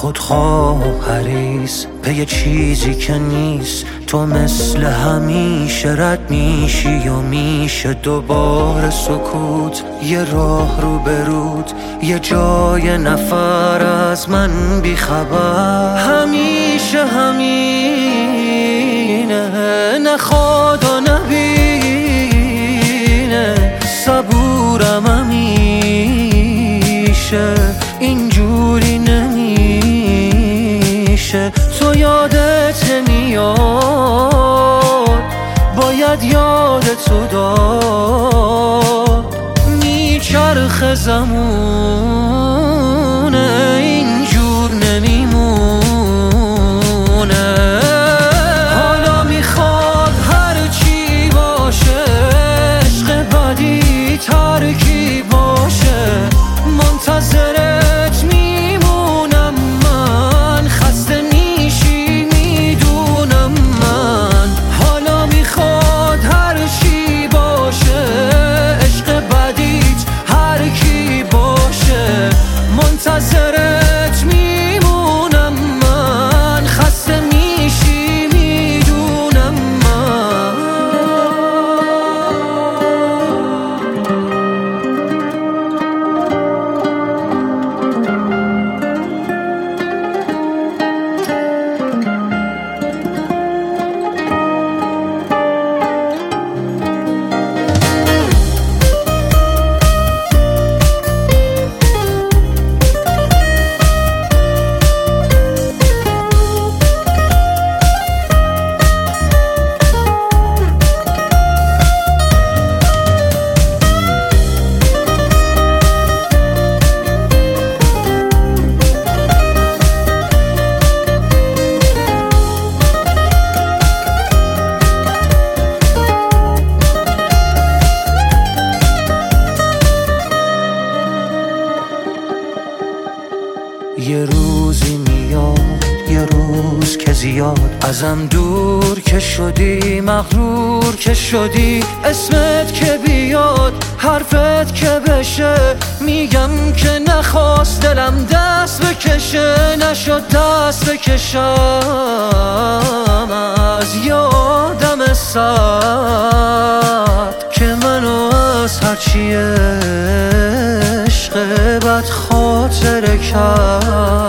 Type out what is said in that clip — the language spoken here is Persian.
خودخواه حریص پی چیزی که نیست. تو مثل همیشه رد میشی و میشه دوباره سکوت. یه راه رو برود، یه جای نفر از من بیخبر. همیشه همینه، نخواد و نبینه. صبورم همیشه، اینجوری نمیشه. تو یادت نمیاد، باید یادتو داد. میچرخه زمونه، اینجور نمیمونه. حالا میخواد هر چی باشه، عشق بدی ترکی باشه. منتظرت میمونم من، خسته میشی میدونم من. حالا میخواد هر چی باشه، عشق بدیت هر کی باشه. منتظرت میمونم من، خسته میشی میدونم من. یه روزی میاد، یه روز که زیاد ازم دور که شدی، مغرور که شدی. اسمت که بیاد، حرفت که بشه، میگم که نخواست دلم دست بکشه. نشد دست بکشم از یادم سرد که منو از هرچی عشق بد خاطره کرد.